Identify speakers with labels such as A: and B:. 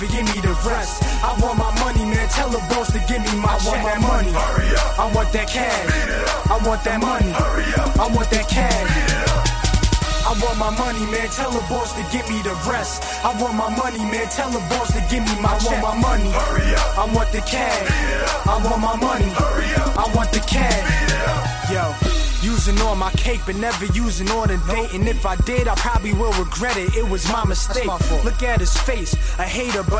A: give me the rest. I want my money, man. Tell the boss to give me my check. I want that money.
B: Hurry up.
A: I want that cash. I want that money.
B: Hurry up.
A: I want that cash.
B: Speed it up.
A: I want my money, man. Tell the boss to give me the rest. I want my money, man. Tell the boss to give me my check. I want my money.
B: Hurry up.
A: I want the cash.
B: Speed it up.
A: I want my money.
B: Hurry up.
A: I want the cash.
B: Speed it up.
A: Yo. Using all my cake, but never using all the date. And if I did, I probably will regret it. It was my mistake.
C: my fault.
A: Look at his face, a hater, but